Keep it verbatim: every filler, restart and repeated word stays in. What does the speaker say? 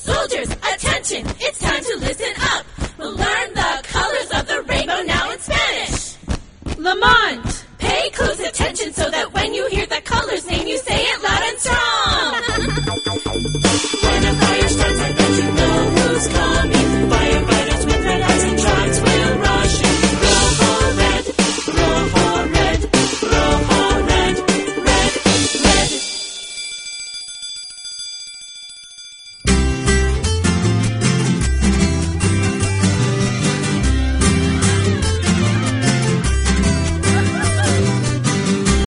Soldiers, attention, it's time to listen up. We'll learn the colors of the rainbow now in Spanish. Lamont, pay close attention so that